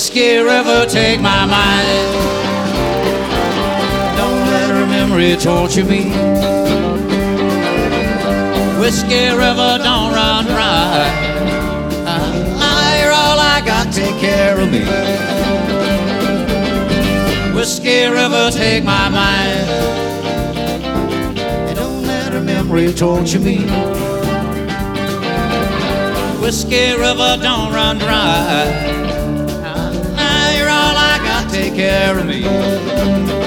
Whiskey River, take my mind. Don't let her memory torture me. Whiskey River, don't run dry. You're all I got, take care of me. Whiskey River, take my mind. Don't let her memory torture me. Whiskey River, don't run dry. You're all I got, take care of me.